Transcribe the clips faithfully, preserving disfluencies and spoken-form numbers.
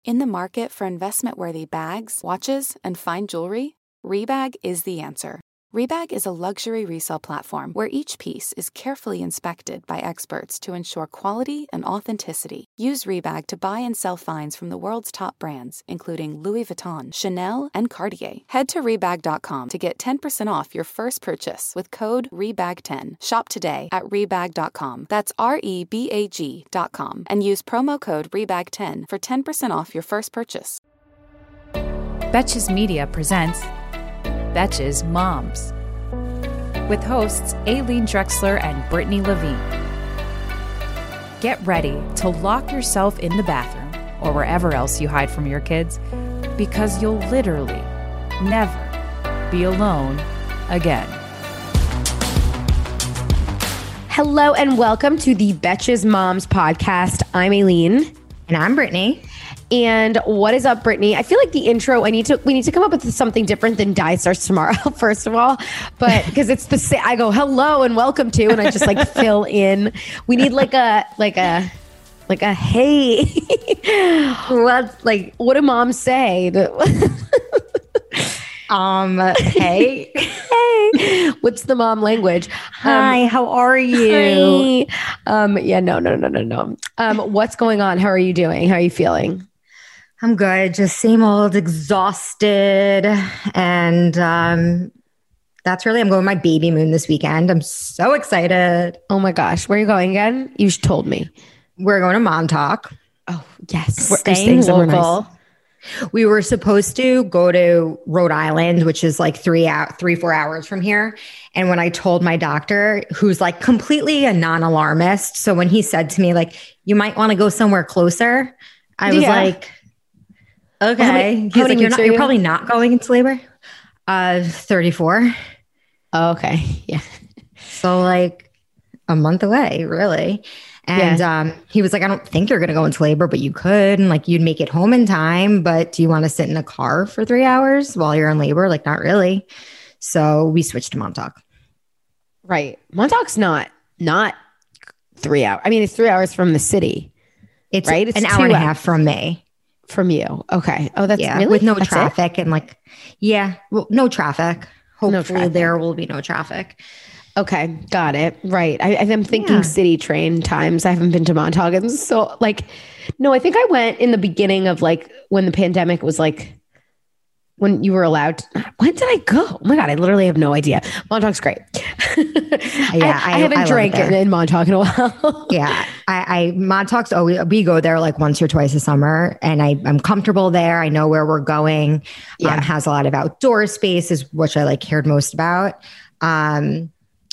In the market for investment-worthy bags, watches, and fine jewelry, Rebag is the answer. Rebag is a luxury resale platform where each piece is carefully inspected by experts to ensure quality and authenticity. Use Rebag to buy and sell finds from the world's top brands, including Louis Vuitton, Chanel, and Cartier. Head to Rebag dot com to get ten percent off your first purchase with code Rebag ten. Shop today at Rebag dot com. That's R E B A G dot com. And use promo code Rebag ten for ten percent off your first purchase. Betches Media presents Betches Moms, with hosts Aileen Drexler and Brittany Levine. Get ready to lock yourself in the bathroom or wherever else you hide from your kids, because you'll literally never be alone again. Hello and welcome to the Betches Moms podcast. I'm Aileen. And I'm Brittany. And what is up, Brittany? I feel like the intro, I need to, we need to come up with something different than Die Starts Tomorrow, first of all. But because it's the same, I go, hello and welcome to, and I just like fill in. We need like a, like a, like a, hey, what, like, what do moms say? Um, hey, hey, what's the mom language? Hi, um, how are you? Hi. Um, yeah, no, no, no, no, no. Um, what's going on? How are you doing? How are you feeling? I'm good. Just same old, exhausted. And, um, that's really, I'm going my baby moon this weekend. I'm so excited. Oh my gosh. Where are you going again? You told me. We're going to Montauk. Oh yes. We're staying local. Nice. We were supposed to go to Rhode Island, which is like three out, three, four hours from here. And when I told my doctor, who's like completely a non-alarmist, so when he said to me, like, you might want to go somewhere closer, I was yeah. like, okay. Well, many, He's like, you're not, you're you? probably not going into labor. Uh, thirty-four. Oh, okay. Yeah. So like a month away, really. And yeah. um, he was like, I don't think you're going to go into labor, but you could. And like, you'd make it home in time. But do you want to sit in a car for three hours while you're in labor? Like, not really. So we switched to Montauk. Right. Montauk's not, not three hours. I mean, it's three hours from the city. It's right. It's an hour and a half from me. From you. Okay. Oh, that's yeah, really? With no that's traffic. It? And like, yeah, well, no traffic. Hopefully no traffic. There will be no traffic. Okay, got it. Right. I, I'm thinking yeah. city train times. I haven't been to Montauk. And so like, no, I think I went in the beginning of like when the pandemic was like, when you were allowed to, when did I go? Oh my God, I literally have no idea. Montauk's great. yeah, I, I haven't I drank it in Montauk in a while. yeah, I, I Montauk's always, we go there like once or twice a summer, and I, I'm comfortable there. I know where we're going. Yeah. Um, has a lot of outdoor spaces, which I like cared most about. Um,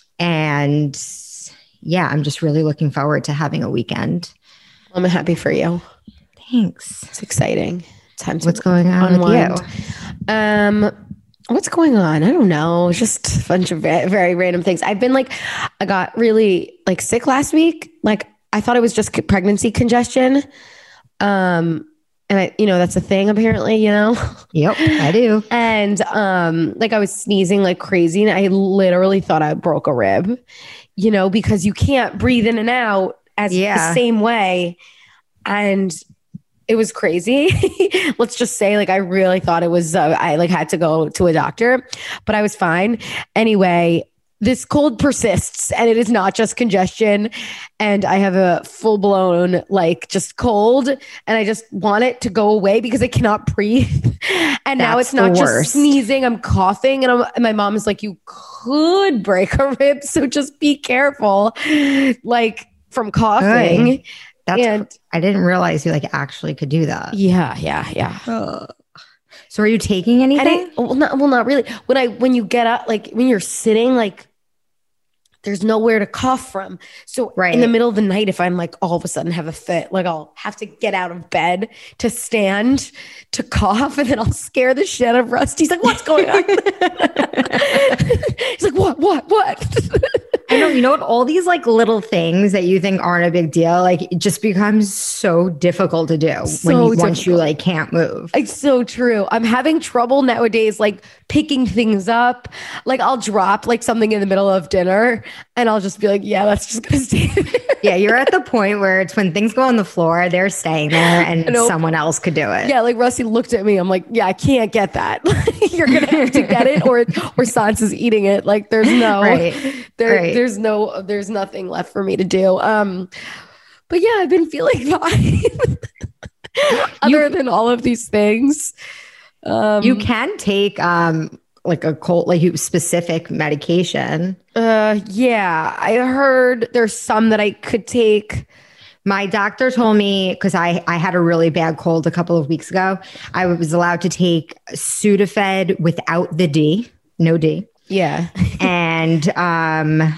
And yeah, I'm just really looking forward to having a weekend. I'm happy for you. Thanks. It's exciting. Time to What's going on unwind. with you? Um, what's going on? I don't know. Just a bunch of very, very random things. I've been like, I got really like sick last week. Like I thought it was just pregnancy congestion. Um, And I, you know, that's a thing apparently, you know? Yep, I do. And um, like I was sneezing like crazy and I literally thought I broke a rib, you know, because you can't breathe in and out as yeah. the same way. And it was crazy. Let's just say like, I really thought it was, uh, I like had to go to a doctor, but I was fine. Anyway, this cold persists and it is not just congestion. And I have a full blown, like just cold and I just want it to go away because I cannot breathe. And That's now it's not just sneezing. I'm coughing and, I'm, and my mom is like, you could break a rib. So just be careful, like from coughing. Good. That's, and I didn't realize you like actually could do that. Yeah. Yeah. Yeah. Oh. So are you taking anything? I, well, not, well, not really. When I, when you get up, like when you're sitting, like, there's nowhere to cough from. So right. in the middle of the night, if I'm like all of a sudden have a fit, like I'll have to get out of bed to stand to cough and then I'll scare the shit out of Rusty. He's like, what's going on? He's like, what, what, what? I know, you know what? All these like little things that you think aren't a big deal, like it just becomes so difficult to do So when you, once difficult. you like can't move. It's so true. I'm having trouble nowadays, like picking things up. Like I'll drop like something in the middle of dinner and I'll just be like, yeah, that's just going to stay there. Yeah, you're at the point where it's when things go on the floor, they're staying there and Nope. someone else could do it. Yeah, like Rusty looked at me. I'm like, yeah, I can't get that. You're gonna have to get it, or or Sans is eating it. Like, there's no, Right. there, Right. there's no, there's nothing left for me to do. Um, but yeah, I've been feeling fine. Other than all of these things, um, You can take um like a cold, like you specific medication. Uh, yeah, I heard there's some that I could take. My doctor told me, because I, I had a really bad cold a couple of weeks ago, I was allowed to take Sudafed without the D, no D. Yeah, And um,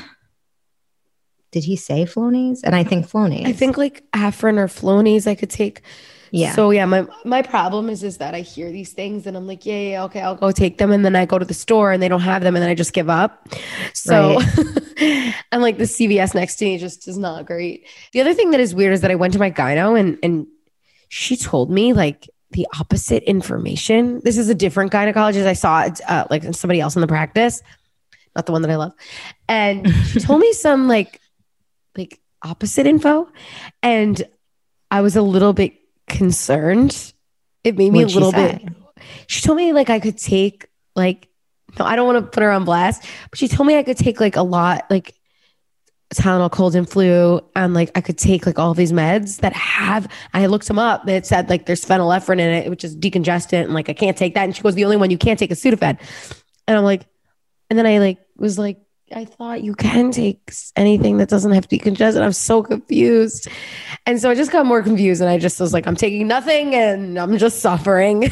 did he say Flonase? And I think Flonase. I think like Afrin or Flonase I could take. Yeah. So yeah, my my problem is is that I hear these things and I'm like, yeah, yeah, okay, I'll go take them, and then I go to the store and they don't have them, and then I just give up. So and like the C V S next to me just is not great. The other thing that is weird is that I went to my gyno and and she told me like the opposite information. This is a different gynecologist. I saw uh, like somebody else in the practice, not the one that I love, and she told me some like like opposite info, and I was a little bit concerned. It made me What'd a little she say? bit. She told me like I could take like, no, I don't want to put her on blast, but she told me I could take like a lot, like Tylenol, cold and flu, and like I could take like all these meds that have. And I looked them up. And it said like there's phenylephrine in it, which is decongestant, and like I can't take that. And she goes, the only one you can't take is Sudafed. And I'm like, and then I like was like, I thought you can take anything that doesn't have decongestant. I'm so confused. And so I just got more confused, and I just was like, I'm taking nothing and I'm just suffering.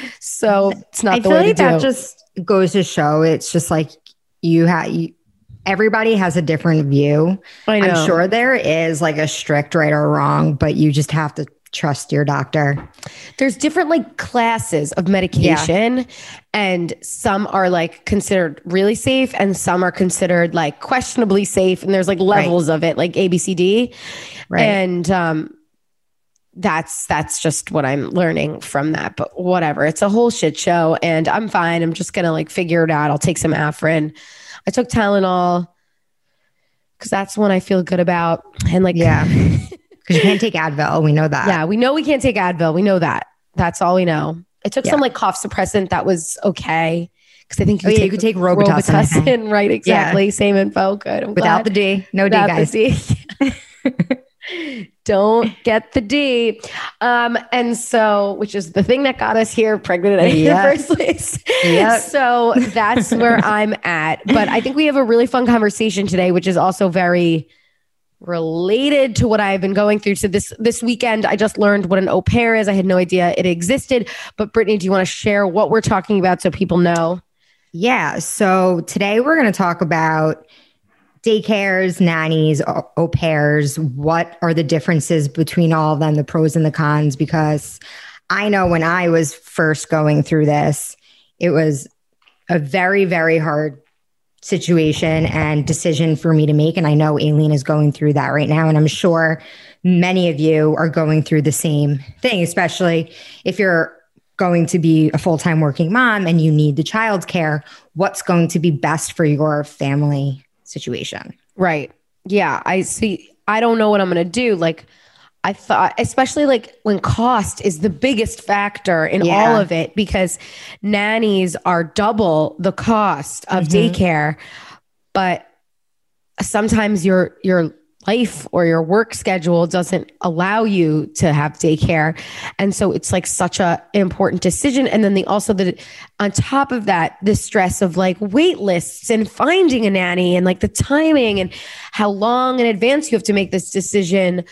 So it's not I the feel way like to that do. just goes to show it's just like you have, you, everybody has a different view. I know. I'm sure there is like a strict right or wrong, but you just have to trust your doctor. There's different like classes of medication, and some are like considered really safe and some are considered like questionably safe. And there's like levels of it, like A, B, C, D. Right. And um, that's, that's just what I'm learning from that, but whatever. It's a whole shit show and I'm fine. I'm just going to like figure it out. I'll take some Afrin. I took Tylenol because that's one I feel good about. And like, Yeah. Because you can't take Advil. We know that. yeah, we know we can't take Advil. We know that. That's all we know. I took Yeah. some like cough suppressant that was okay. Because I think you, Oh, could yeah, take, you could take Robitussin, I think. Robitussin, right? Exactly. Same info. Good. I'm Without glad. the D. No D, Without guys. the D. Don't get the D. Um, and so, which is the thing that got us here pregnant in Yep. the first place. Yep. So that's where I'm at. But I think we have a really fun conversation today, which is also very related to what I've been going through. So this this weekend, I just learned what an au pair is. I had no idea it existed. But Brittany, do you want to share what we're talking about so people know? Yeah. So today we're going to talk about daycares, nannies, au au pairs. What are the differences between all of them, the pros and the cons? Because I know when I was first going through this, it was a very, very hard situation and decision for me to make. And I know Aileen is going through that right now. And I'm sure many of you are going through the same thing, especially if you're going to be a full-time working mom and you need the childcare. What's going to be best for your family situation? Right. Yeah. I see. I don't know what I'm going to do. Like, I thought, especially like when cost is the biggest factor in Yeah. all of it, because nannies are double the cost of Mhm. daycare, but sometimes your your life or your work schedule doesn't allow you to have daycare, and so it's like such a important decision. And then the also the on top of that, the stress of like wait lists and finding a nanny and like the timing and how long in advance you have to make this decision.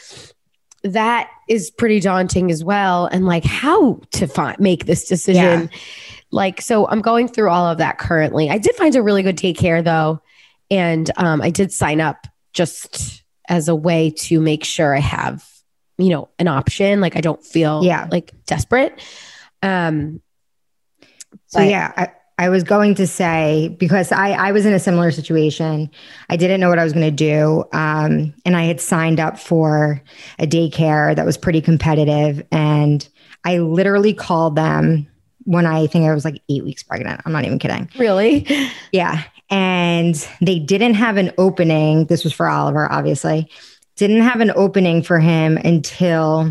That is pretty daunting as well. And like how to find, make this decision. Yeah. Like, so I'm going through all of that currently. I did find a really good daycare though. And um, I did sign up just as a way to make sure I have, you know, an option. Like I don't feel Yeah. like desperate. Um, So but- yeah, I, I was going to say, because I, I was in a similar situation. I didn't know what I was going to do. Um, and I had signed up for a daycare that was pretty competitive. And I literally called them when I think I was like eight weeks pregnant. I'm not even kidding. Really? Yeah. And they didn't have an opening. This was for Oliver, obviously. Didn't have an opening for him until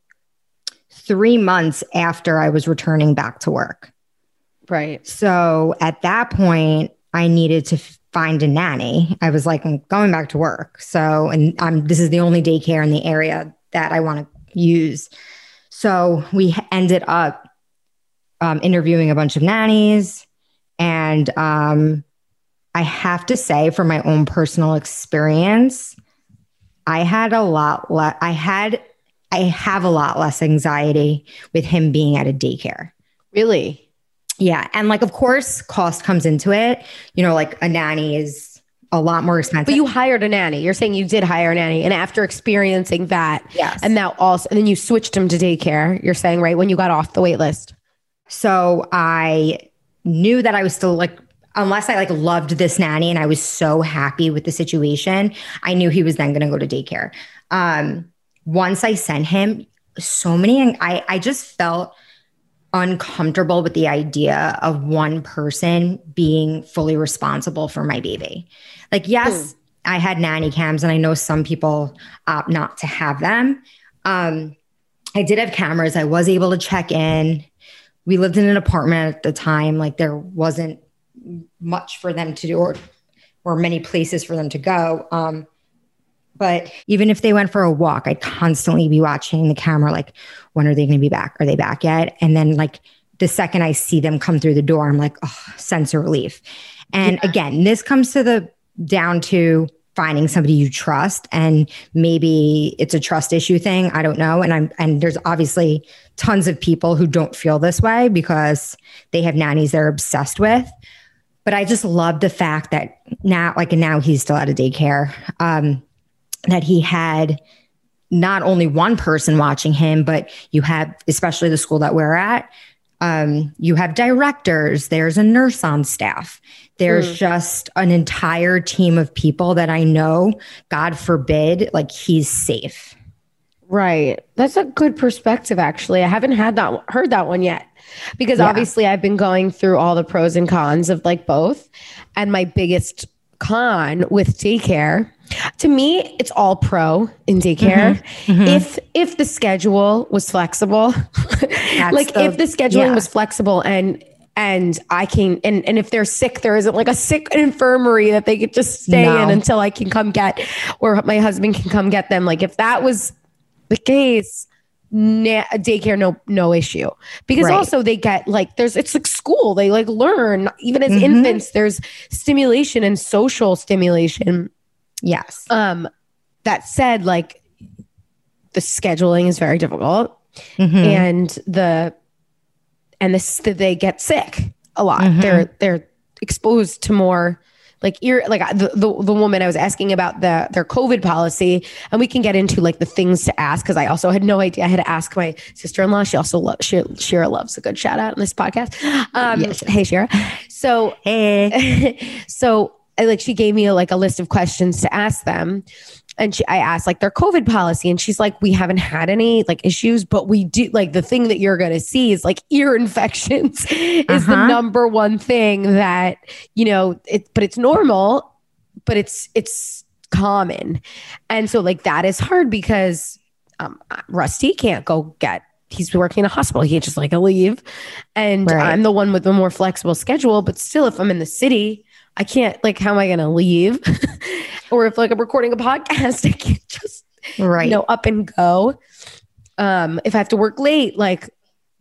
three months after I was returning back to work. Right. So at that point, I needed to f- find a nanny. I was like, I'm going back to work. So, and I'm, this is the only daycare in the area that I want to use. So we ended up um, interviewing a bunch of nannies. And um, I have to say, from my own personal experience, I had a lot less, I had, I have a lot less anxiety with him being at a daycare. Really? Yeah. And like, of course, cost comes into it. You know, like a nanny is a lot more expensive. But you hired a nanny. You're saying you did hire a nanny. And after experiencing that, yes. And now also, and then you switched him to daycare, you're saying, right? When you got off the wait list. So I knew that I was still like, unless I like loved this nanny and I was so happy with the situation, I knew he was then going to go to daycare. Um, once I sent him, so many, I, I just felt uncomfortable with the idea of one person being fully responsible for my baby. Like, yes, mm. I had nanny cams and I know some people opt not to have them. Um, I did have cameras. I was able to check in. We lived in an apartment at the time. Like there wasn't much for them to do or, or many places for them to go. Um, But even if they went for a walk, I'd constantly be watching the camera, like, when are they going to be back? Are they back yet? And then like the second I see them come through the door, I'm like, oh, sense of relief. And yeah. Again, this comes to the down to finding somebody you trust. And maybe it's a trust issue thing. I don't know. And I'm, and there's obviously tons of people who don't feel this way because they have nannies they're obsessed with. But I just love the fact that now, like now he's still at a daycare. Um, that he had not only one person watching him, but you have, especially the school that we're at, um, you have directors, there's a nurse on staff. There's mm. just an entire team of people that I know, God forbid, like he's safe. Right. That's a good perspective, actually. I haven't had that, heard that one yet, because yeah. obviously I've been going through all the pros and cons of like both. And my biggest con with daycare, to me, it's all pro in daycare. Mm-hmm. Mm-hmm. If if the schedule was flexible, like the, if the scheduling yeah. was flexible and and I can and and if they're sick, there isn't like a sick infirmary that they could just stay no. in until I can come get, or my husband can come get them. Like if that was the case, na- daycare, no no issue. Because right. also they get like there's it's like school. They like learn even as mm-hmm. infants. There's stimulation and social stimulation. Yes. Um, that said, like the scheduling is very difficult, mm-hmm. and the and this that they get sick a lot. Mm-hmm. They're they're exposed to more like ear like the, the the woman I was asking about the their COVID policy, and we can get into like the things to ask because I also had no idea. I had to ask my sister-in-law. She also loves she, Shira loves a good shout out on this podcast. Um, yes. Hey Shira. So hey. so. Like she gave me a, like a list of questions to ask them. And she, I asked like their COVID policy, and she's like, we haven't had any like issues, but we do like the thing that you're going to see is like ear infections is uh-huh. the number one thing that, you know, it, but it's normal, but it's, it's common. And so like, that is hard because um, Rusty can't go get, he's working in a hospital. He can't just like leave. And right. I'm the one with the more flexible schedule, but still if I'm in the city, I can't like, how am I going to leave? Or if like I'm recording a podcast, I can't just, right. you know, up and go. Um, if I have to work late, like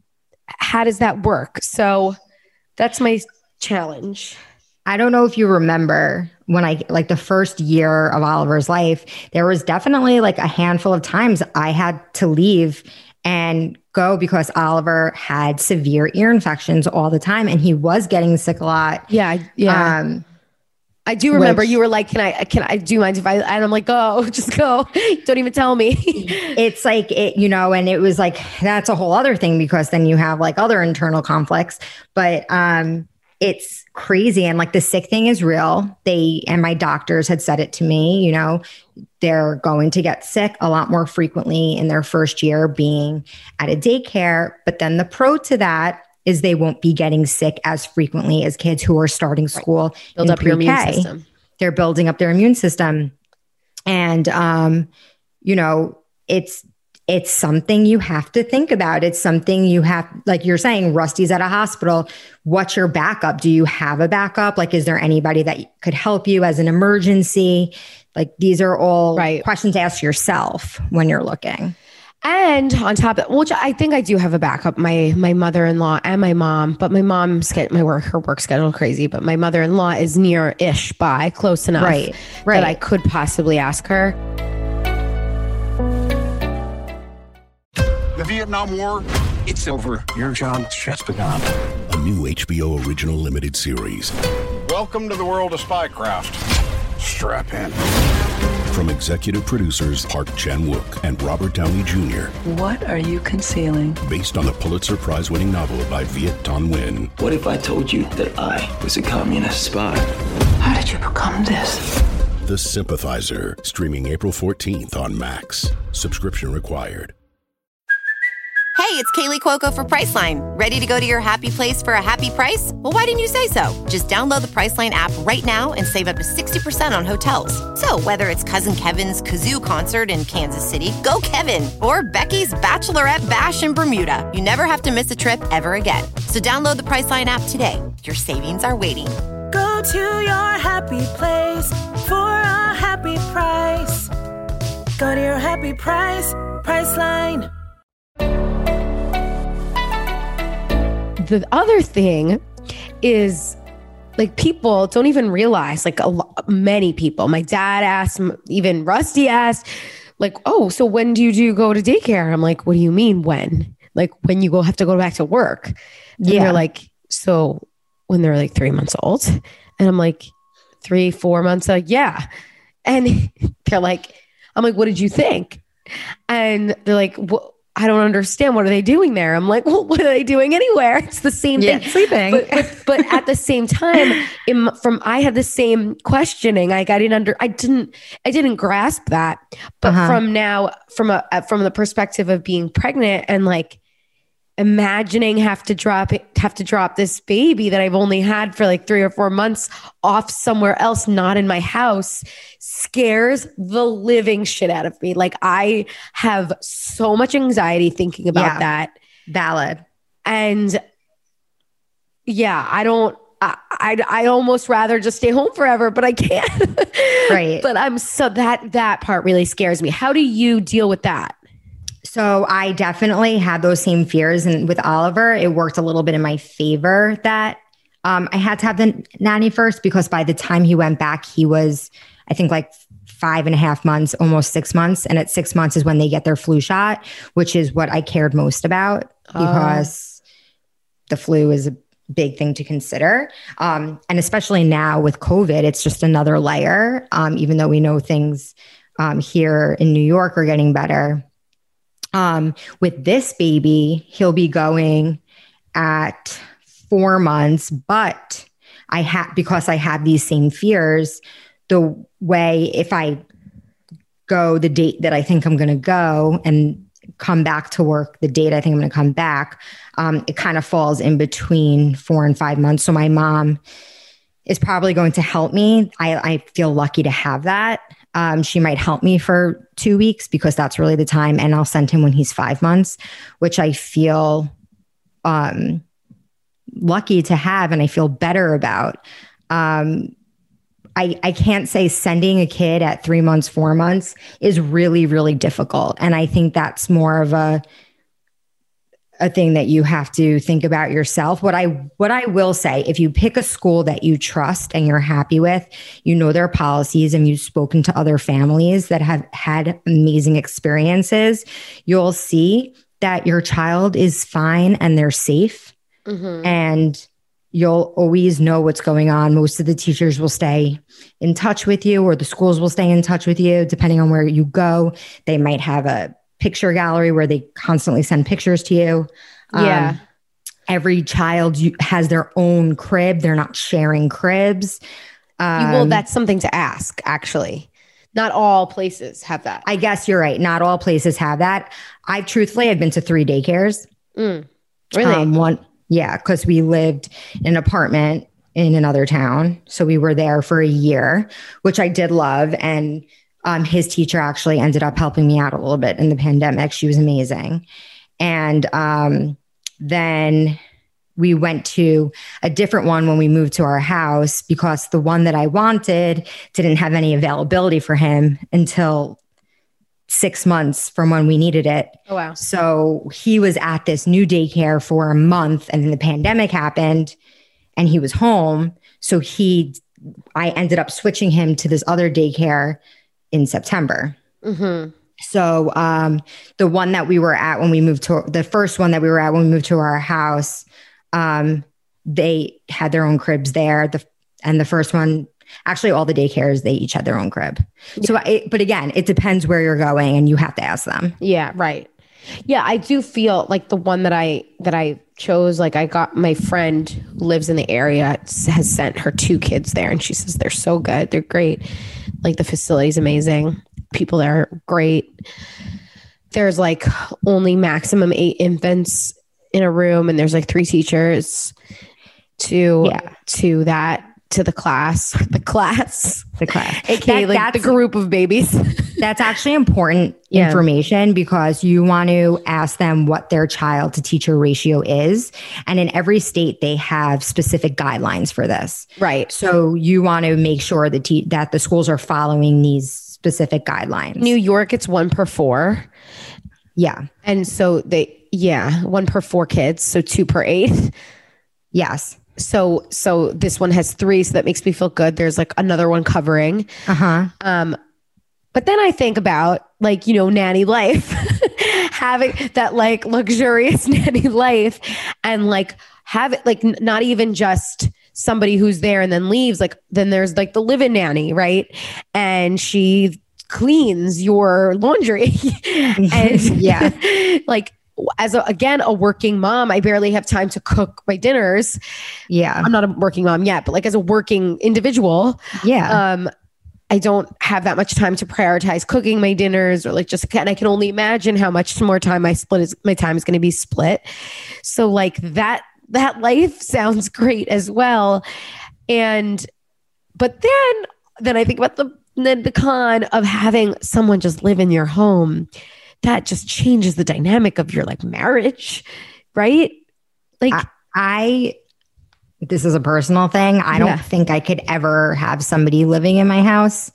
how does that work? So that's my challenge. I don't know if you remember when I, like the first year of Oliver's life, there was definitely like a handful of times I had to leave and go because Oliver had severe ear infections all the time and he was getting sick a lot. Yeah. Yeah. Um, I do remember which, you were like, can I, can I do you mind if I, and I'm like, go, just go. Don't even tell me. It's like, it, you know, and it was like, that's a whole other thing because then you have like other internal conflicts. But um, it's crazy. And like the sick thing is real. They, and my doctors had said it to me, you know, they're going to get sick a lot more frequently in their first year being at a daycare. But then the pro to that is they won't be getting sick as frequently as kids who are starting school. Right. Build up pre-K. Your immune system. They're building up their immune system. And, um, you know, it's, it's something you have to think about. It's something you have, like you're saying, Rusty's at a hospital. What's your backup? Do you have a backup? Like, is there anybody that could help you as an emergency? Like, these are all right. questions to ask yourself when you're looking. And on top of which I think I do have a backup, my my mother-in-law and my mom, but my mom's get my work, her work schedule crazy, but my mother-in-law is near-ish by, close enough right, right. that I could possibly ask her. The Vietnam War, it's over. Your job's just begun. A new H B O original limited series. Welcome to the world of spycraft. Strap in. From executive producers Park Chan-wook and Robert Downey Junior What are you concealing? Based on the Pulitzer Prize-winning novel by Viet Thanh Nguyen. What if I told you that I was a communist spy? How did you become this? The Sympathizer, streaming April fourteenth on Max. Subscription required. Hey, it's Kaylee Cuoco for Priceline. Ready to go to your happy place for a happy price? Well, why didn't you say so? Just download the Priceline app right now and save up to sixty percent on hotels. So whether it's Cousin Kevin's Kazoo Concert in Kansas City, go Kevin, or Becky's Bachelorette Bash in Bermuda, you never have to miss a trip ever again. So download the Priceline app today. Your savings are waiting. Go to your happy place for a happy price. Go to your happy price, Priceline. The other thing is, like, people don't even realize, like, a lo- many people, my dad asked, even Rusty asked, like, oh, so when do you do go to daycare? I'm like, what do you mean when? Like, when you go have to go back to work? And yeah. they're like, so when they're like three months old? And I'm like, three, four months? Like, yeah. And they're like, I'm like, what did you think? And they're like, what? I don't understand. What are they doing there? I'm like, well, what are they doing anywhere? It's the same yeah, thing. Sleeping. But, but, but at the same time, in, from I had the same questioning. Like I didn't under, I didn't, I didn't grasp that. But uh-huh. from now, from a from the perspective of being pregnant and like imagining have to drop it, have to drop this baby that I've only had for like three or four months off somewhere else, not in my house, scares the living shit out of me. Like I have so much anxiety thinking about yeah, that. Valid. And yeah, I don't, I, I, I almost rather just stay home forever, but I can't. Right. But I'm so that, that part really scares me. How do you deal with that? So I definitely had those same fears. And with Oliver, it worked a little bit in my favor that um, I had to have the nanny first, because by the time he went back, he was, I think, like five and a half months, almost six months. And at six months is when they get their flu shot, which is what I cared most about, because oh. the flu is a big thing to consider. Um, and especially now with COVID, it's just another layer. Um, even though we know things um, here in New York are getting better. Um, with this baby, he'll be going at four months, but I have, because I have these same fears, the way, if I go the date that I think I'm going to go and come back to work the date I think I'm going to come back, um, it kind of falls in between four and five months. So my mom is probably going to help me. I, I feel lucky to have that. Um, she might help me for two weeks because that's really the time. And I'll send him when he's five months, which I feel um, lucky to have. And I feel better about. Um, I, I can't say sending a kid at three months, four months is really, really difficult. And I think that's more of a a thing that you have to think about yourself. What I what I will say, if you pick a school that you trust and you're happy with, you know their policies, and you've spoken to other families that have had amazing experiences, you'll see that your child is fine and they're safe. Mm-hmm. And you'll always know what's going on. Most of the teachers will stay in touch with you, or the schools will stay in touch with you, depending on where you go. They might have a picture gallery where they constantly send pictures to you. Yeah. Um, every child has their own crib. They're not sharing cribs. Um, well, that's something to ask, actually. Not all places have that. I guess you're right. Not all places have that. I've truthfully, I've been to three daycares. Mm, really? Um, one, yeah, because we lived in an apartment in another town. So we were there for a year, which I did love. And um, his teacher actually ended up helping me out a little bit in the pandemic. She was amazing. And um, then we went to a different one when we moved to our house because the one that I wanted didn't have any availability for him until six months from when we needed it. Oh, wow. So he was at this new daycare for a month and then the pandemic happened and he was home. So he, I ended up switching him to this other daycare in September. Mm-hmm. So um, the one that we were at when we moved to, the first one that we were at when we moved to our house, um, they had their own cribs there. The and the first one, actually all the daycares, they each had their own crib. Yeah. So, it, but again, it depends where you're going and you have to ask them. Yeah, right. Yeah, I do feel like the one that I that I chose, like I got my friend who lives in the area has sent her two kids there and she says they're so good. They're great. Like the facility's amazing. People there are great. There's like only maximum eight infants in a room and there's like three teachers to yeah. to that to the class the class the class aka that, like the group of babies. That's actually important yeah. information because you want to ask them what their child to teacher ratio is, and in every state they have specific guidelines for this, right? So you want to make sure that te- that the schools are following these specific guidelines. New York, it's one per four. Yeah. And so they yeah one per four kids, so two per eight. Yes. So, so this one has three, so that makes me feel good. There's like another one covering. Uh-huh. Um, but then I think about like, you know, nanny life, having that like luxurious nanny life and like have it like n- not even just somebody who's there and then leaves. Like then there's like the live-in nanny, right? And she cleans your laundry and yeah, like, as a, again, a working mom, I barely have time to cook my dinners. Yeah. I'm not a working mom yet, but like as a working individual, yeah. Um, I don't have that much time to prioritize cooking my dinners or like just, and I can only imagine how much more time I split is my time is going to be split. So like that, that life sounds great as well. And, but then, then I think about the, the, the con of having someone just live in your home. That just changes the dynamic of your like marriage, right? Like I, I this is a personal thing. I don't yeah. think I could ever have somebody living in my house.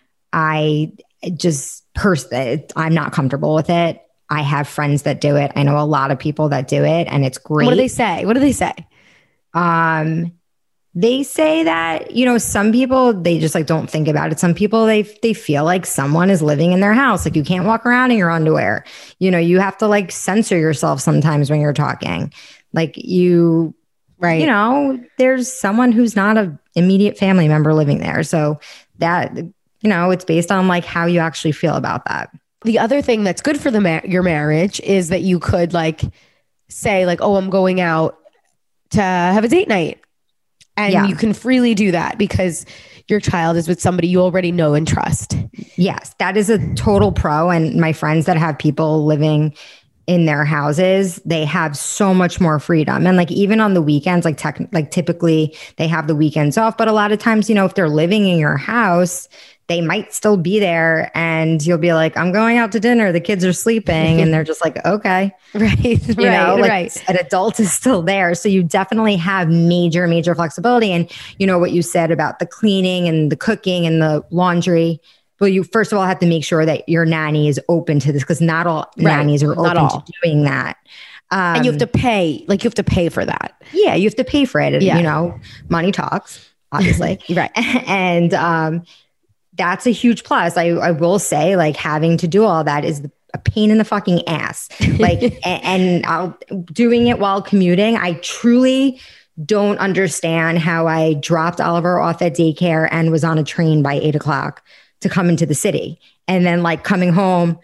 I just personally, I'm not comfortable with it. I have friends that do it. I know a lot of people that do it and it's great. What do they say? What do they say? Um, They say that, you know, some people, they just like don't think about it. Some people, they they feel like someone is living in their house. Like you can't walk around in your underwear. You know, you have to like censor yourself sometimes when you're talking. Like you, right? You know, there's someone who's not an immediate family member living there. So that, you know, it's based on like how you actually feel about that. The other thing that's good for the ma- your marriage is that you could like say like, oh, I'm going out to have a date night. And yeah. you can freely do that because your child is with somebody you already know and trust. Yes, that is a total pro. And my friends that have people living in their houses, they have so much more freedom. And like even on the weekends, like tech, like typically they have the weekends off. But a lot of times, you know, if they're living in your house, they might still be there and you'll be like, I'm going out to dinner. The kids are sleeping. And they're just like, okay. Right. You right, know, like right. an adult is still there. So you definitely have major, major flexibility. And you know, what you said about the cleaning and the cooking and the laundry. Well, you first of all have to make sure that your nanny is open to this because not all right. nannies are open all. to doing that. Um, and you have to pay, like you have to pay for that. Yeah. You have to pay for it. And, yeah. you know, money talks, obviously. Right. And, um, that's a huge plus. I, I will say like having to do all that is a pain in the fucking ass. Like, and, and I'll, doing it while commuting, I truly don't understand how I dropped Oliver off at daycare and was on a train by eight o'clock to come into the city. And then like coming home,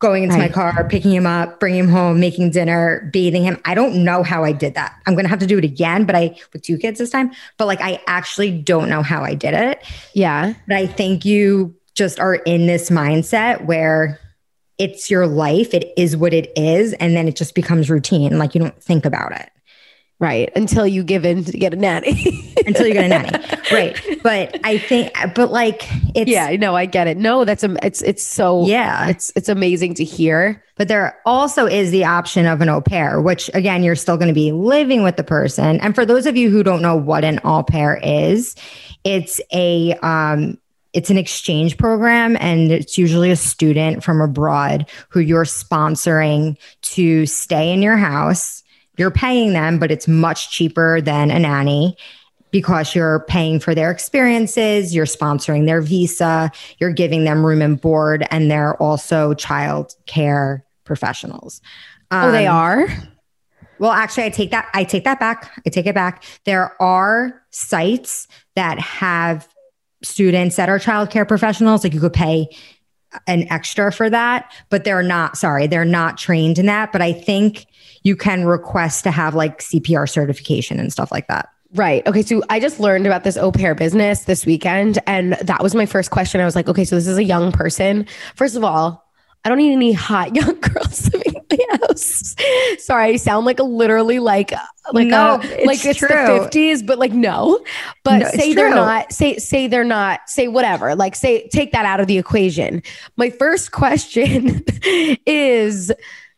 going into Right. my car, picking him up, bringing him home, making dinner, bathing him. I don't know how I did that. I'm going to have to do it again, but I, with two kids this time, but like, I actually don't know how I did it. Yeah. But I think you just are in this mindset where it's your life. It is what it is. And then it just becomes routine. Like you don't think about it. Right. Until you give in to get a nanny. Until you get a nanny. Right. But I think, but like, it's. Yeah, no, I get it. No, that's, a, it's, it's so, Yeah. it's, it's amazing to hear. But there also is the option of an au pair, which again, you're still going to be living with the person. And for those of you who don't know what an au pair is, it's a, um, it's an exchange program, and it's usually a student from abroad who you're sponsoring to stay in your house. You're paying them, but it's much cheaper than a nanny because you're paying for their experiences, you're sponsoring their visa, you're giving them room and board, and they're also child care professionals. Um, Oh, they are? Well, actually, I take that. I take that back. I take it back. There are sites that have students that are childcare professionals. Like you could pay an extra for that, but they're not, sorry, they're not trained in that. But I think you can request to have like C P R certification and stuff like that. Right. Okay. So I just learned about this au pair business this weekend. And that was my first question. I was like, okay, so this is a young person. First of all, I don't need any hot young girls living in my house. Sorry, I sound like a literally like like No, a, it's like it's true. the fifties, but like no. But No, it's say they're true. not, say say they're not, say whatever. Like say take that out of the equation. My first question is,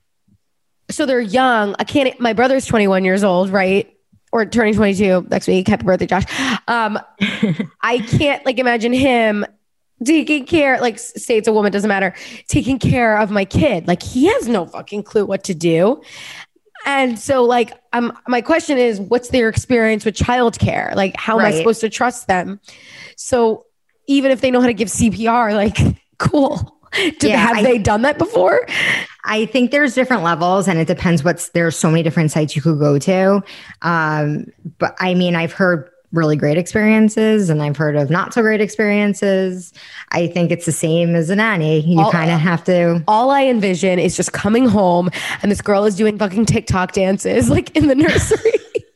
so they're young. I can't. My brother's twenty-one years old, right? Or turning twenty-two next week. Happy birthday, Josh. Um, I can't like imagine him taking care, like say it's a woman, doesn't matter, taking care of my kid. Like he has no fucking clue what to do. And so like, um, my question is, what's their experience with childcare? Like, how am I Right. supposed to trust them? So even if they know how to give C P R, like, cool. Did, Yeah, have I- they done that before? I think there's different levels, and it depends what's, there's so many different sites you could go to. Um, but I mean, I've heard really great experiences and I've heard of not so great experiences. I think it's the same as a nanny. You All- kind of have to. All I envision is just coming home and this girl is doing fucking TikTok dances like in the nursery.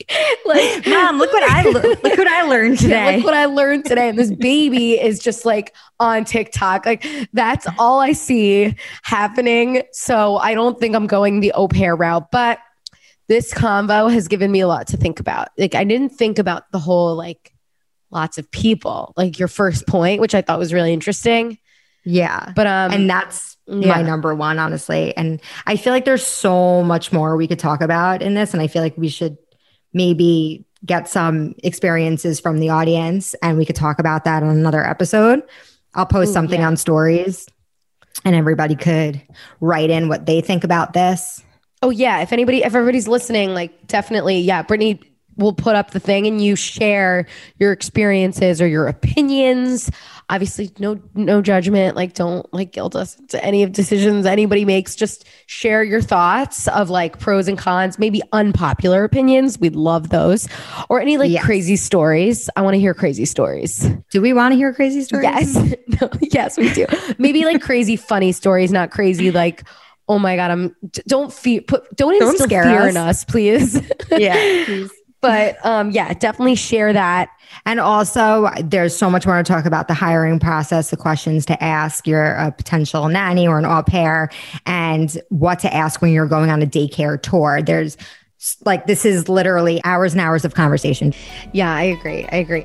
Like, Mom, look what I le- look what I learned yeah, today. look what I learned today. And this baby is just like on TikTok. Like that's all I see happening. So I don't think I'm going the au pair route, but this convo has given me a lot to think about. Like I didn't think about the whole, like lots of people, like your first point, which I thought was really interesting. Yeah. But, um, and that's yeah. my number one, honestly. And I feel like there's so much more we could talk about in this. And I feel like we should maybe get some experiences from the audience and we could talk about that on another episode. I'll post Ooh, something yeah. on stories and everybody could write in what they think about this. Oh yeah. If anybody, if everybody's listening, like definitely, yeah, Brittany will put up the thing and you share your experiences or your opinions. Obviously no, no judgment. Like don't like guilt us to any of decisions anybody makes. Just share your thoughts of like pros and cons, maybe unpopular opinions. We'd love those, or any like Yes. crazy stories. I want to hear crazy stories. Do we want to hear crazy stories? Yes. No, yes, we do. Maybe like crazy, funny stories, not crazy. Like, oh my God, I'm d- don't fear, put, don't Don't instill scare fear us. in us, please. Yeah. Please. But um, yeah, definitely share that. And also, there's so much more to talk about the hiring process, the questions to ask your a potential nanny or an au pair, and what to ask when you're going on a daycare tour. There's like, this is literally hours and hours of conversation. Yeah, I agree. I agree.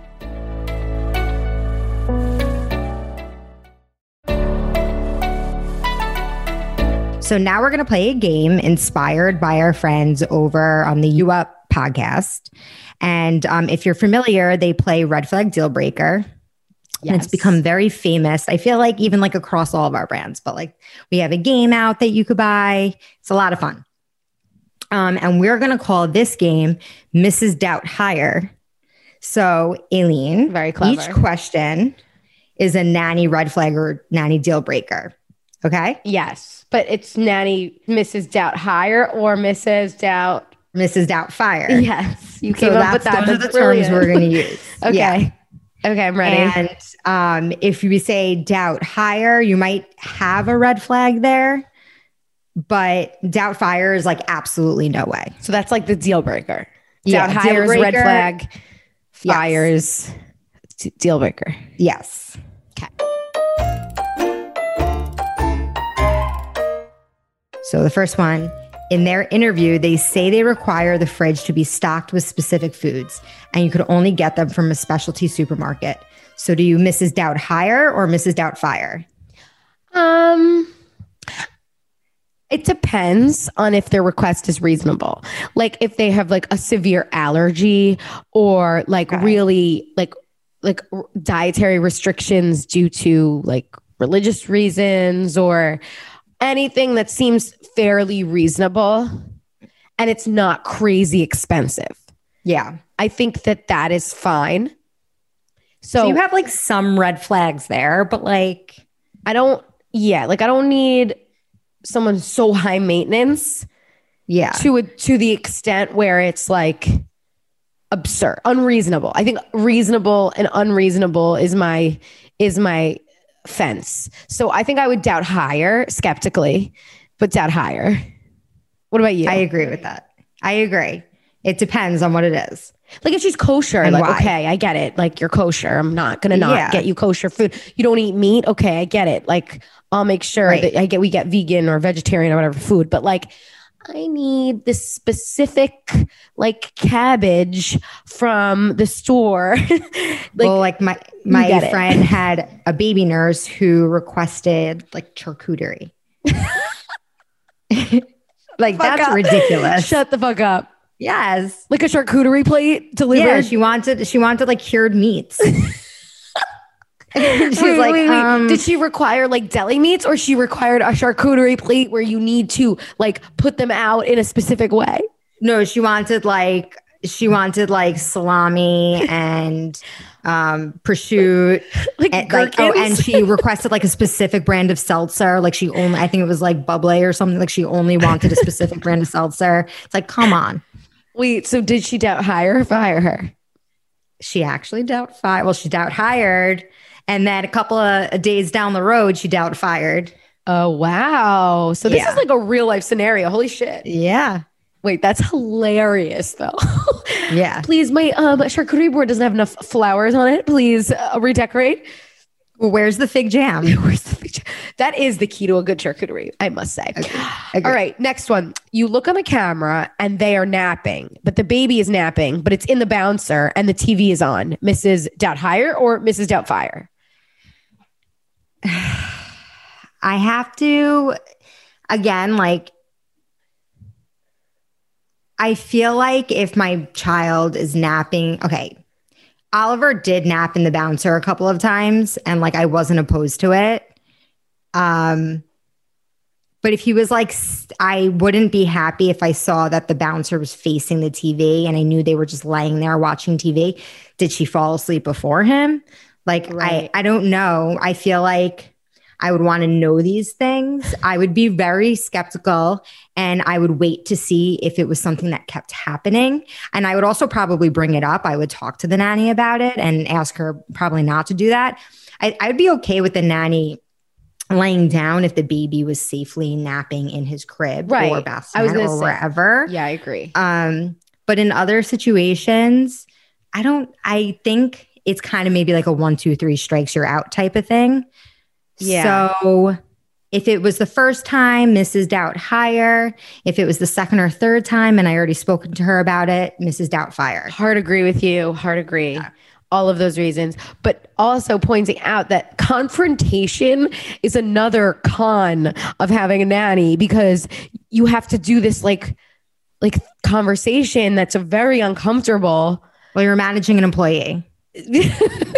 So now we're going to play a game inspired by our friends over on the U Up podcast. And um, if you're familiar, they play Red Flag Deal Breaker. And it's Yes. become very famous. I feel like even like across all of our brands, but like we have a game out that you could buy. It's a lot of fun. Um, and we're going to call this game Missus Doubt Hire. So Aileen, Very clever. each question is a nanny red flag or nanny deal breaker. Okay. Yes, but it's nanny Missus Doubt Hire or Missus Doubt. Missus Doubt Fire. Yes, you came So up with that's, that. those That's are the terms brilliant. we're going to use. Okay. Yeah. Okay, I'm ready. And um, if you say doubt hire, you might have a red flag there. but Doubtfire is like absolutely no way. So that's like the deal breaker. Yeah, Doubt deal hires, red breaker. flag, Yes. fires, d- deal breaker. Yes. Okay. So the first one, in their interview, they say they require the fridge to be stocked with specific foods, and you could only get them from a specialty supermarket. So do you Missus Doubt hire or Missus Doubt fire? Um, it depends on if their request is reasonable. Like if they have like a severe allergy or like Okay. really like like r- dietary restrictions due to like religious reasons or anything that seems fairly reasonable and it's not crazy expensive. Yeah. I think that that is fine. So, So you have like some red flags there, but like, I don't, yeah, like I don't need someone so high maintenance yeah. to a, to the extent where it's like absurd, unreasonable. I think reasonable and unreasonable is my, is my fence. So I think I would doubt higher skeptically, but doubt higher. What about you? I agree with that. I agree. It depends on what it is. Like if she's kosher, And like, why. okay, I get it. Like you're kosher. I'm not going to not Yeah. get you kosher food. You don't eat meat. Okay. I get it. Like I'll make sure Right. that I get, we get vegan or vegetarian or whatever food, but like I need this specific like cabbage from the store. like, Well, like my, you my get it. friend had a baby nurse who requested like charcuterie. Like fuck that's up. ridiculous. Shut the fuck up. Yes. Like a charcuterie plate delivered. Yeah, she wanted she wanted like cured meats. She's Wait, like, wait, wait. um, did she require like deli meats or she required a charcuterie plate where you need to like put them out in a specific way? no, she wanted like she wanted like salami and um prosciutto. Like, And, like oh, gherkins? and she requested like a specific brand of seltzer. Like she only, I think it was like bubbly or something. Like she only wanted a specific brand of seltzer. It's like, come on. Wait, so did she doubt hire or fire her? She actually doubt fired. Well, she doubt hired, and then a couple of days down the road, she doubt fired. Oh, wow. So this Yeah. is like a real life scenario. Holy shit. Yeah, Wait, that's hilarious though. yeah. Please, my um, charcuterie board doesn't have enough flowers on it. Please uh, redecorate. Well, where's the fig jam? Where's the picture? That is the key to a good charcuterie, I must say. Agreed. All right, next one. You look on the camera and they are napping, but the baby is napping, but it's in the bouncer and the T V is on. Missus Doubtfire or Missus Doubtfire? I have to, again, like, I feel like if my child is napping, okay, Oliver did nap in the bouncer a couple of times and like I wasn't opposed to it. Um, but if he was like, s- I wouldn't be happy if I saw that the bouncer was facing the T V and I knew they were just laying there watching T V. Did she fall asleep before him? Like, Right. I, I don't know. I feel like I would want to know these things. I would be very skeptical and I would wait to see if it was something that kept happening. And I would also probably bring it up. I would talk to the nanny about it and ask her probably not to do that. I, I'd be okay with the nanny laying down if the baby was safely napping in his crib Right. or I was bassinet gonna or say. wherever. Yeah, I agree. Um, but in other situations, I don't, I think it's kind of maybe like a one, two, three strikes, you're out type of thing. Yeah. So if it was the first time, Missus Doubt hire. If it was the second or third time and I already spoken to her about it, Missus Doubt fire. Hard agree with you. Hard agree. All of those reasons, but also pointing out that confrontation is another con of having a nanny because you have to do this like, like conversation that's a very uncomfortable. Well, you're managing an employee. Yeah.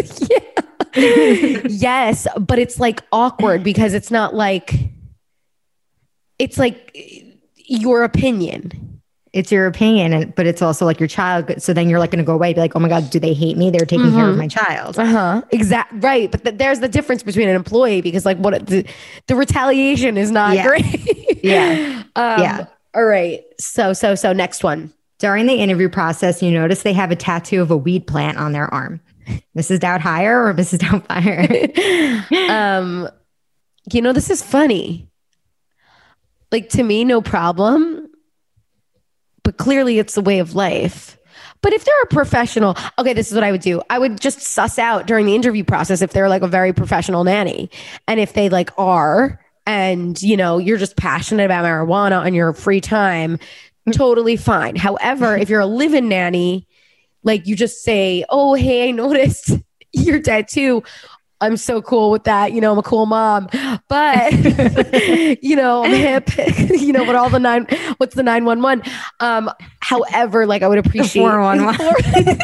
Yes, but it's like awkward because it's not like, it's like your opinion. It's your opinion, and but it's also like your child. So then you're like going to go away, be like, oh my God, do they hate me? They're taking care of my child. Uh huh. Exactly. Right. But th- there's the difference between an employee because like what the, the retaliation is not Yeah. great. Yeah. Um, Yeah. All right. So, so, so next one. During the interview process, you notice they have a tattoo of a weed plant on their arm. Missus Doubt hire or Missus Doubt fire? um, you know, this is funny. Like, to me, no problem. But clearly it's the way of life. But if they're a professional, okay, this is what I would do. I would just suss out during the interview process if they're like a very professional nanny. And if they like are, and you know, you're just passionate about marijuana on your free time, totally fine. However, if you're a live-in nanny, like you just say, oh, hey, I noticed your tattoo. I'm so cool with that. You know, I'm a cool mom, but you know, I'm hip, you know, but all the nine, what's the nine one one? Um, however, like I would appreciate four one one. Clearly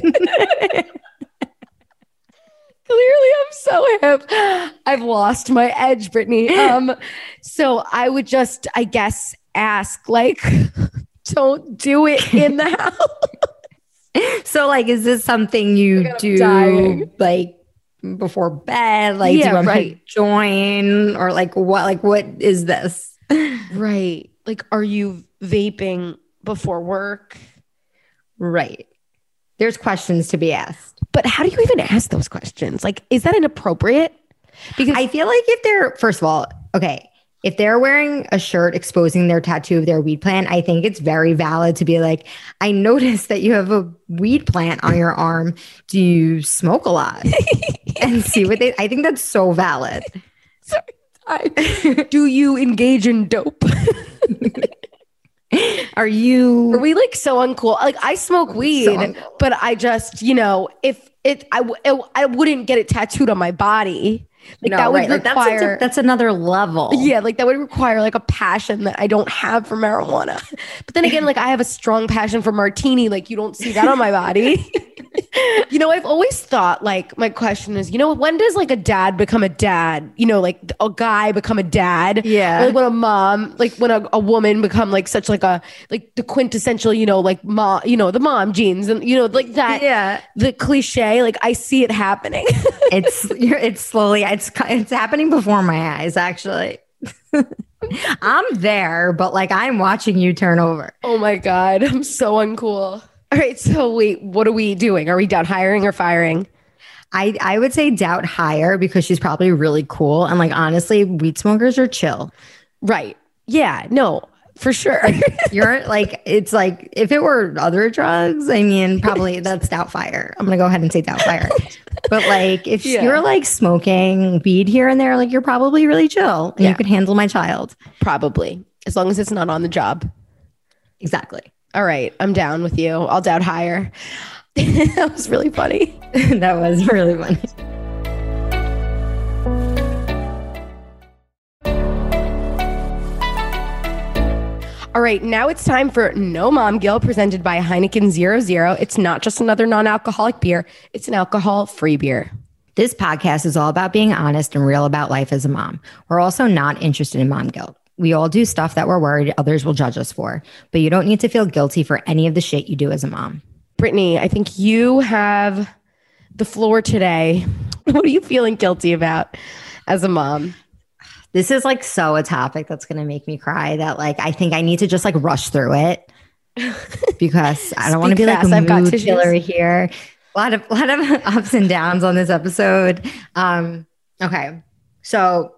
I'm so hip. I've lost my edge, Brittany. Um, so I would just, I guess, ask like, don't do it in the house. So like, is this something you Like, do dying. like before bed? Like, Yeah, do you want right. to join or like what, like what is this? Right. Like, are you vaping before work? Right. There's questions to be asked. But how do you even ask those questions? Like, is that inappropriate? Because I feel like if they're, first of all, okay, if they're wearing a shirt exposing their tattoo of their weed plant, I think it's very valid to be like, I noticed that you have a weed plant on your arm. Do you smoke a lot? And see what they, I think that's so valid. Sorry, I, do you engage in dope? Are you, Are we like so uncool? Like, I smoke weed, uncool. but I just, you know, if it, I, w- it, I wouldn't get it tattooed on my body. Like no, that would right. Like, that's, a require, di- that's another level. yeah, like that would require like a passion that I don't have for marijuana. But then again, like I have a strong passion for martini. Like you don't see that on my body. You know, I've always thought like my question is, you know, when does like a dad become a dad? You know, like a guy become a dad. Yeah. Or, like when a mom, like when a, a woman become like such like a, like the quintessential, you know, like mom, you know, the mom genes and, you know, like that, Yeah. the cliche, like I see it happening. It's, you're, it's slowly, it's, it's happening before my eyes, actually. I'm there, but like I'm watching you turn over. Oh my God. I'm so uncool. All right. So wait, what are we doing? Are we down hiring or firing? I, I would say doubt higher because she's probably really cool. And like, honestly, weed smokers are chill. Right. Yeah, no, for sure. You're like, it's like, if it were other drugs, I mean, probably that's doubt fire. I'm going to go ahead and say doubt fire. But like, if Yeah. you're like smoking weed here and there, like you're probably really chill and Yeah. you can handle my child. Probably. As long as it's not on the job. Exactly. All right. I'm down with you. I'll doubt higher. That was really funny. That was really funny. All right. Now it's time for No Mom Guilt presented by Heineken Zero Zero. It's not just another non-alcoholic beer. It's an alcohol-free beer. This podcast is all about being honest and real about life as a mom. We're also not interested in mom guilt. We all do stuff that we're worried others will judge us for, but you don't need to feel guilty for any of the shit you do as a mom. Brittany, I think you have the floor today. What are you feeling guilty about as a mom? This is like so a topic that's going to make me cry that like, I think I need to just like rush through it because I don't want to be fast. like I've a got mood tissues. killer here. A lot of, a lot of ups and downs on this episode. Um, okay. So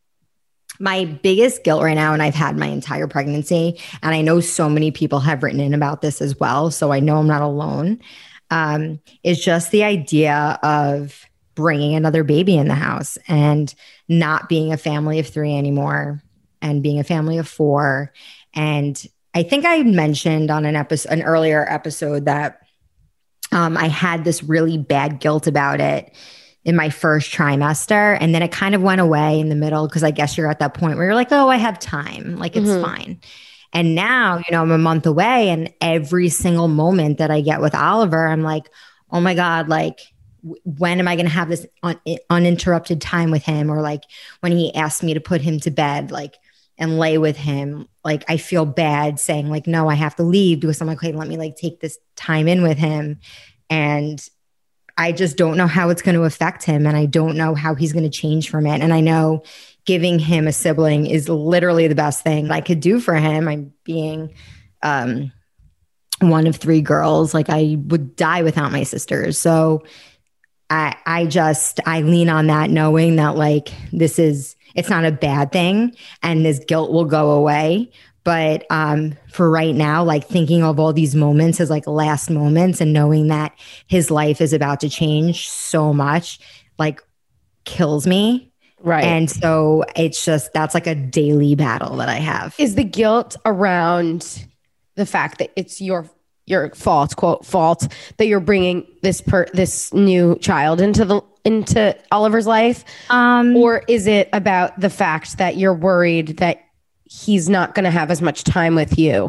my biggest guilt right now, and I've had my entire pregnancy, and I know so many people have written in about this as well, so I know I'm not alone, um, is just the idea of bringing another baby in the house and not being a family of three anymore and being a family of four. And I think I mentioned on an episode, an earlier episode that um, I had this really bad guilt about it in my first trimester. And then it kind of went away in the middle because I guess you're at that point where you're like, oh, I have time. Like, it's Mhm. fine. And now, you know, I'm a month away and every single moment that I get with Oliver, I'm like, oh my God, like, w- when am I going to have this un- uninterrupted time with him? Or like when he asked me to put him to bed, like, and lay with him, like, I feel bad saying like, no, I have to leave because I'm like, okay, let me like take this time in with him. And I just don't know how it's going to affect him. And I don't know how he's going to change from it. And I know giving him a sibling is literally the best thing I could do for him. I'm being um, one of three girls. Like, I would die without my sisters. So I, I just, I lean on that knowing that like, this is, it's not a bad thing, and this guilt will go away. But um, for right now, like thinking of all these moments as like last moments and knowing that his life is about to change so much, like kills me. Right. And so it's just, that's like a daily battle that I have. Is the guilt around the fact that it's your your fault, quote, fault, that you're bringing this per this new child into the into Oliver's life? Um, or is it about the fact that you're worried that he's not going to have as much time with you?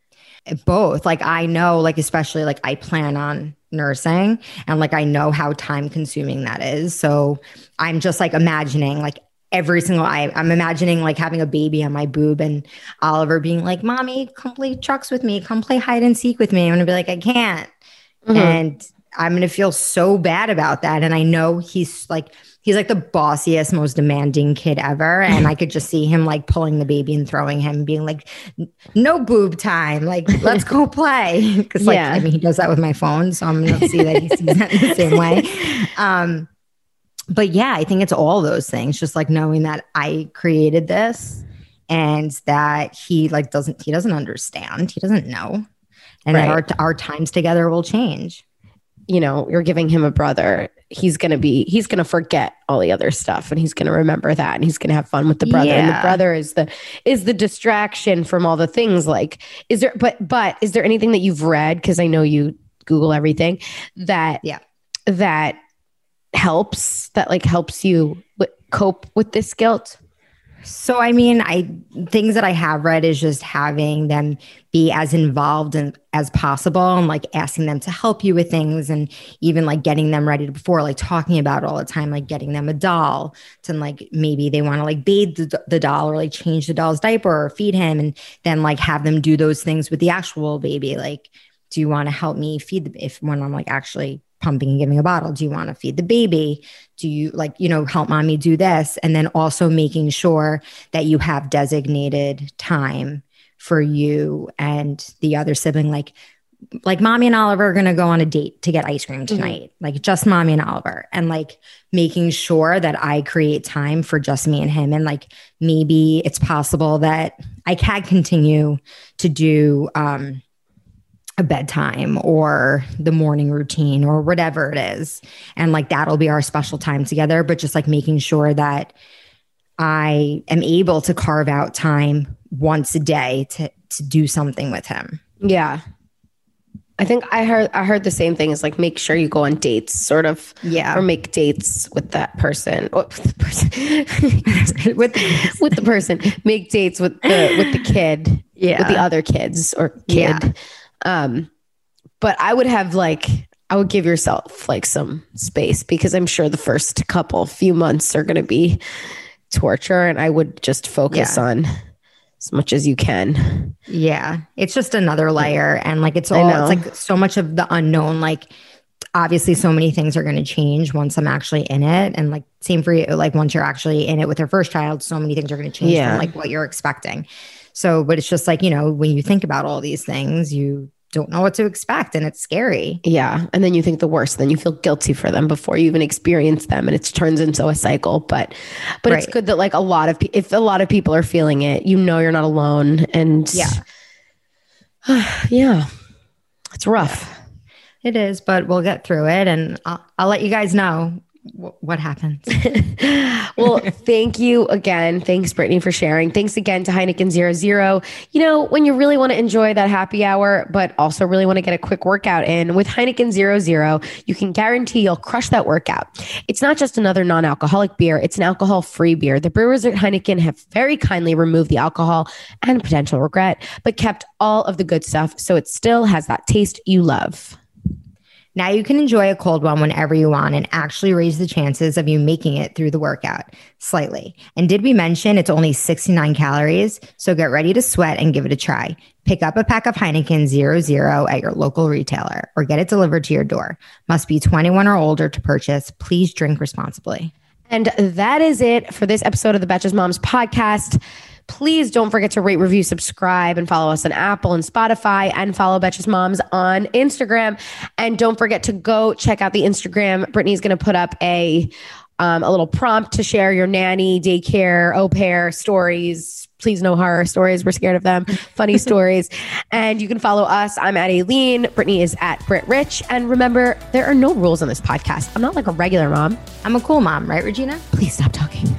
Both. Like, I know, like, especially like I plan on nursing, and like I know how time consuming that is. So I'm just like imagining like every single I I'm imagining like having a baby on my boob and Oliver being like, "Mommy, come play trucks with me, come play hide and seek with me." I'm gonna be like, I can't. Mm-hmm. And I'm gonna feel so bad about that. And I know he's like he's like the bossiest, most demanding kid ever. And I could just see him like pulling the baby and throwing him, being like, "No boob time. Like, let's go play." Because like, yeah. I mean, he does that with my phone. So I'm going to see that he sees that in the same way. Um, but yeah, I think it's all those things. Just like knowing that I created this and that he like doesn't, he doesn't understand. He doesn't know. And right. that our, our times together will change. You know, you're giving him a brother. He's going to be, he's going to forget all the other stuff, and he's going to remember that, and he's going to have fun with the brother. Yeah. And the brother is the, is the distraction from all the things. Like, is there, but, but is there anything that you've read? Cause I know you Google everything that, yeah, that helps, that like helps you w- cope with this guilt. So, I mean, I things that I have read is just having them be as involved in, as possible, and like asking them to help you with things, and even like getting them ready before, like talking about it all the time, like getting them a doll to like, maybe they want to like bathe the, the doll or like change the doll's diaper or feed him, and then like have them do those things with the actual baby. Like, do you want to help me feed the, if when I'm like actually pumping and giving a bottle, do you want to feed the baby? Do you like, you know, help mommy do this? And then also making sure that you have designated time for you and the other sibling. Like, like mommy and Oliver are going to go on a date to get ice cream tonight. Mm-hmm. Like just mommy and Oliver, and like making sure that I create time for just me and him. And like, maybe it's possible that I can continue to do, um, a bedtime or the morning routine or whatever it is. And like, that'll be our special time together, but just like making sure that I am able to carve out time once a day to, to do something with him. Yeah. I think I heard, I heard the same thing as like, make sure you go on dates sort of, yeah, or make dates with that person, or with the person, with, the, with the person, make dates with the, with the kid, yeah, with the other kids or kid. Yeah. Um, but I would have like, I would give yourself like some space, because I'm sure the first couple few months are going to be torture, and I would just focus yeah. on as much as you can. Yeah. It's just another layer. And like, it's all, it's like so much of the unknown. Like, obviously so many things are going to change once I'm actually in it. And like, same for you. Like, once you're actually in it with your first child, so many things are going to change yeah. from like what you're expecting. So, but it's just like, you know, when you think about all these things, you don't know what to expect, and it's scary. Yeah. And then you think the worst, then you feel guilty for them before you even experience them. And it turns into a cycle, but, but right. it's good that like a lot of, pe- if a lot of people are feeling it, you know, you're not alone. And yeah, yeah, it's rough. Yeah. It is, but we'll get through it, and I'll, I'll let you guys know what happens. Well, thank you again. Thanks, Brittany, for sharing. Thanks again to Heineken Zero Zero. You know, when you really want to enjoy that happy hour, but also really want to get a quick workout in, with Heineken Zero Zero, you can guarantee you'll crush that workout. It's not just another non-alcoholic beer. It's an alcohol-free beer. The brewers at Heineken have very kindly removed the alcohol and potential regret, but kept all of the good stuff, so it still has that taste you love. Now you can enjoy a cold one whenever you want, and actually raise the chances of you making it through the workout slightly. And did we mention it's only sixty-nine calories? So get ready to sweat and give it a try. Pick up a pack of Heineken Zero Zero at your local retailer, or get it delivered to your door. Must be twenty-one or older to purchase. Please drink responsibly. And that is it for this episode of the Betches Moms podcast. Please don't forget to rate, review, subscribe, and follow us on Apple and Spotify, and follow Betches Moms on Instagram. And don't forget to go check out the Instagram. Brittany's going to put up a um, a little prompt to share your nanny, daycare, au pair stories. Please no horror stories. We're scared of them. Funny stories. And you can follow us. I'm at Aileen. Brittany is at Brit Rich. And remember, there are no rules on this podcast. I'm not like a regular mom. I'm a cool mom, right, Regina? Please stop talking.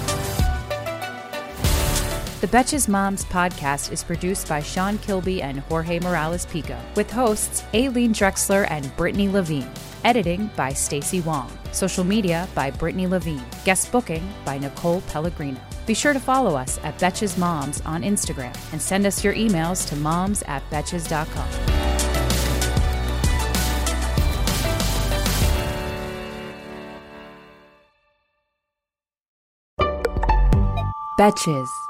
The Betches Moms podcast is produced by Sean Kilby and Jorge Morales-Pico, with hosts Aileen Drexler and Brittany Levine. Editing by Stacey Wong. Social media by Brittany Levine. Guest booking by Nicole Pellegrino. Be sure to follow us at Betches Moms on Instagram and send us your emails to moms at betches dot com. Betches.